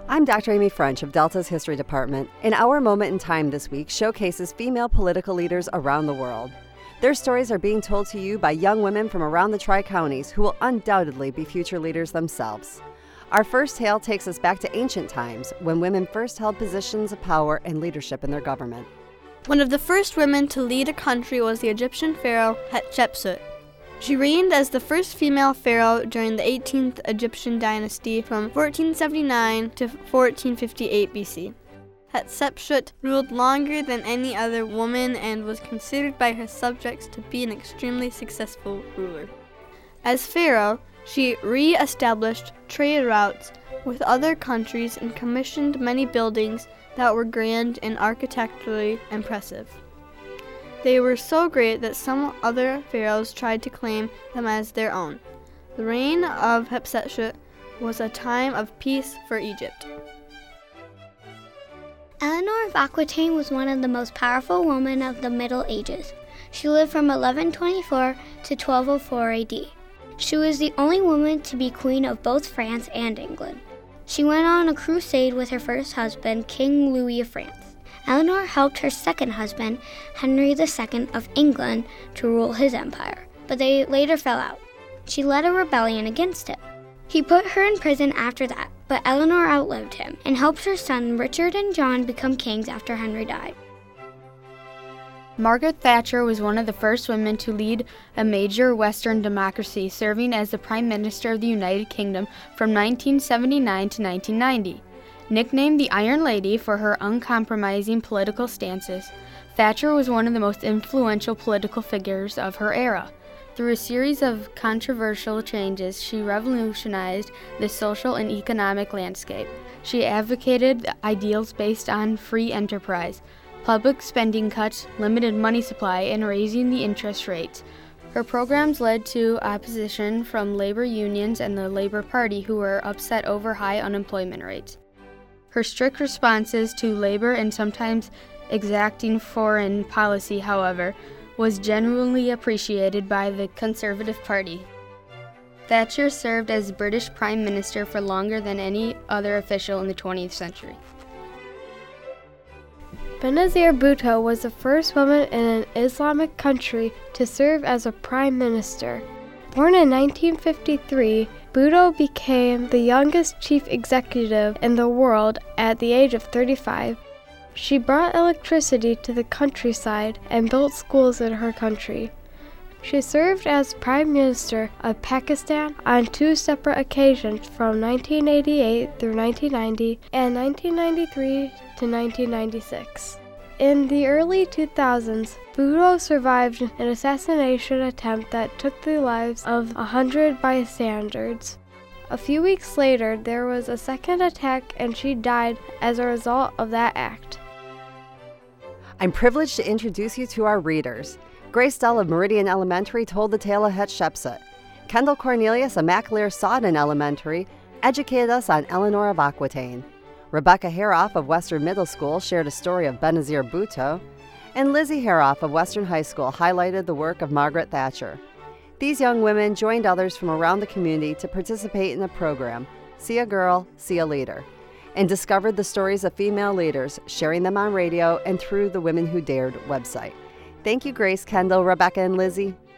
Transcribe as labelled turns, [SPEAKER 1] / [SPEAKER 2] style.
[SPEAKER 1] I'm Dr. Amy French of Delta's History Department, and our moment in time this week showcases female political leaders around the world. Their stories are being told to you by young women from around the Tri-Counties who will undoubtedly be future leaders themselves. Our first tale takes us back to ancient times when women first held positions of power and leadership in their government.
[SPEAKER 2] One of the first women to lead a country was the Egyptian pharaoh Hatshepsut. She reigned as the first female pharaoh during the 18th Egyptian dynasty from 1479 to 1458 BC. Hatshepsut ruled longer than any other woman and was considered by her subjects to be an extremely successful ruler. As pharaoh, she re-established trade routes with other countries and commissioned many buildings that were grand and architecturally impressive. They were so great that some other pharaohs tried to claim them as their own. The reign of Hatshepsut was a time of peace for Egypt.
[SPEAKER 3] Eleanor of Aquitaine was one of the most powerful women of the Middle Ages. She lived from 1124 to 1204 AD. She was the only woman to be queen of both France and England. She went on a crusade with her first husband, King Louis of France. Eleanor helped her second husband, Henry II of England, to rule his empire, but they later fell out. She led a rebellion against him. He put her in prison after that, but Eleanor outlived him and helped her son Richard and John become kings after Henry died.
[SPEAKER 4] Margaret Thatcher was one of the first women to lead a major Western democracy, serving as the Prime Minister of the United Kingdom from 1979 to 1990. Nicknamed the Iron Lady for her uncompromising political stances, Thatcher was one of the most influential political figures of her era. Through a series of controversial changes, she revolutionized the social and economic landscape. She advocated ideals based on free enterprise, public spending cuts, limited money supply, and raising the interest rates. Her programs led to opposition from labor unions and the Labor Party, who were upset over high unemployment rates. Her strict responses to labor and sometimes exacting foreign policy, however, was genuinely appreciated by the Conservative Party. Thatcher served as British Prime Minister for longer than any other official in the 20th century.
[SPEAKER 5] Benazir Bhutto was the first woman in an Islamic country to serve as a prime minister. Born in 1953, Bhutto became the youngest chief executive in the world at the age of 35. She brought electricity to the countryside and built schools in her country. She served as Prime Minister of Pakistan on two separate occasions from 1988 through 1990 and 1993 to 1996. In the early 2000s, Bhutto survived an assassination attempt that took the lives of 100 bystanders. A few weeks later, there was a second attack and she died as a result of that act.
[SPEAKER 1] I'm privileged to introduce you to our readers. Grace Dell of Meridian Elementary told the tale of Hatshepsut. Kendall Cornelius of MacLear Sodden Elementary educated us on Eleanor of Aquitaine. Rebecca Haroff of Western Middle School shared a story of Benazir Bhutto, and Lizzie Haroff of Western High School highlighted the work of Margaret Thatcher. These young women joined others from around the community to participate in the program, See a Girl, See a Leader, and discovered the stories of female leaders, sharing them on radio and through the Women Who Dared website. Thank you, Grace, Kendall, Rebecca, and Lizzie.